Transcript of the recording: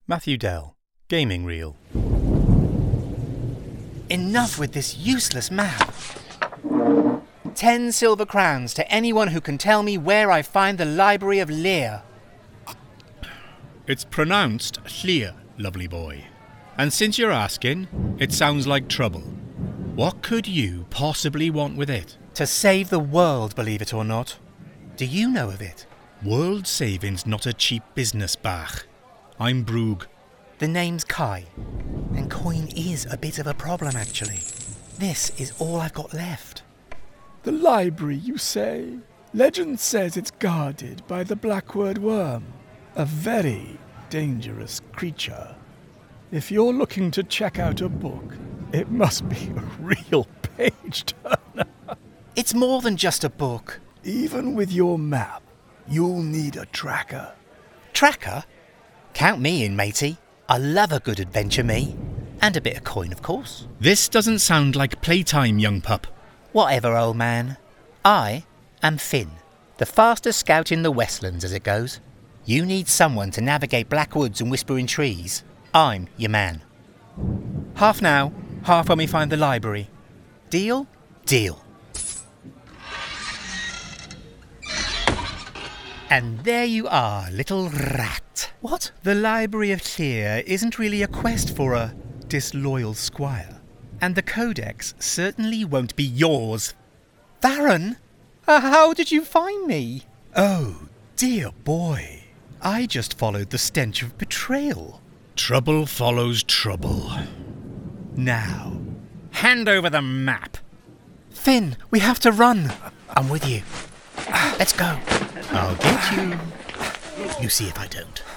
Matthew Dell, Gaming Reel. Enough with this useless map. 10 silver crowns to anyone who can tell me where I find the Library of Lear. It's pronounced Llŷr, lovely boy. And since you're asking, it sounds like trouble. What could you possibly want with it? To save the world, believe it or not. Do you know of it? World saving's not a cheap business, Bach. I'm Brug. The name's Kai. And coin is a bit of a problem, actually. This is all I've got left. The library, you say? Legend says it's guarded by the Blackwood Worm, a very dangerous creature. If you're looking to check out a book, it must be a real page-turner. It's more than just a book. Even with your map, you'll need a tracker. Tracker? Count me in, matey. I love a good adventure, me. And a bit of coin, of course. This doesn't sound like playtime, young pup. Whatever, old man. I am Finn, the fastest scout in the Westlands as it goes. You need someone to navigate black woods and whispering trees. I'm your man. Half now, half when we find the library. Deal? Deal. And there you are, little rat. What? The Library of Llŷr isn't really a quest for a disloyal squire. And the codex certainly won't be yours. Baron, how did you find me? Oh, dear boy. I just followed the stench of betrayal. Trouble follows trouble. Now, Hand over the map. Finn, we have to run. I'm with you. Let's go. I'll get you. You see if I don't.